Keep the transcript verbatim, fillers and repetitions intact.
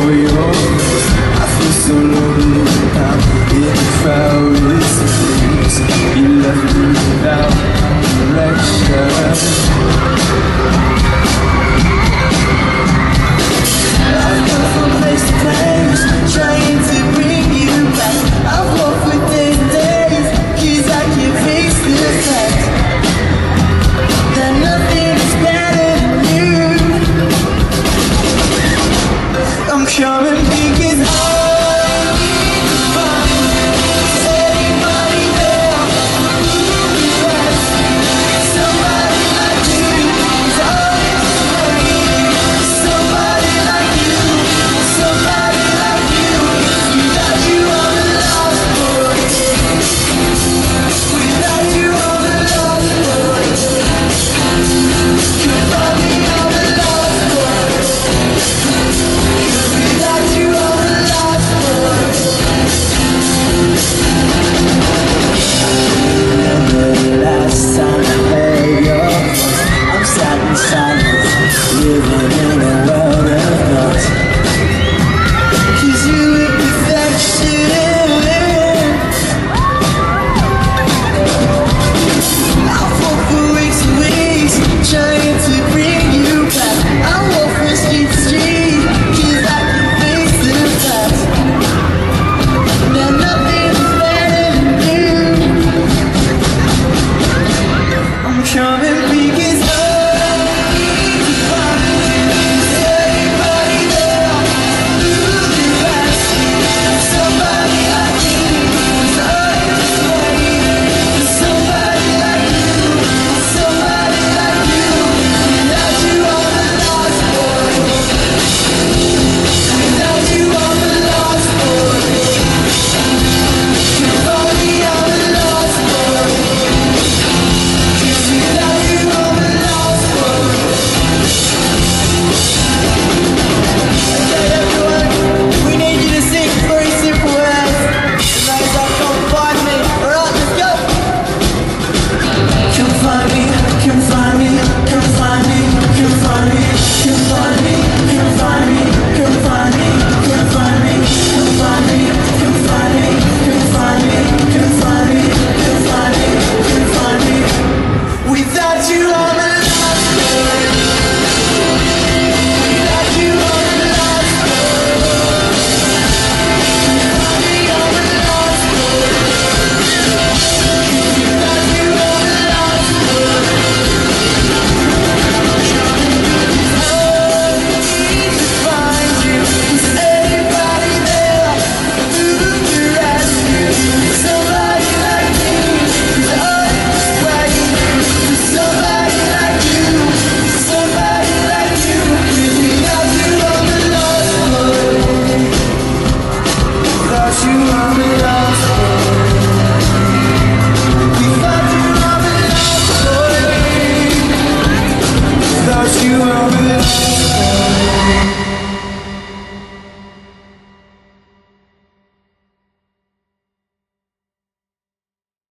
for yours. I feel so lonely now in the crowd. It's a breeze. You left me without direction. I've gone from place to place, trying to bring you back. I've walked within days, 'cause I can't face the fact that nothing is better than you. I'm coming big.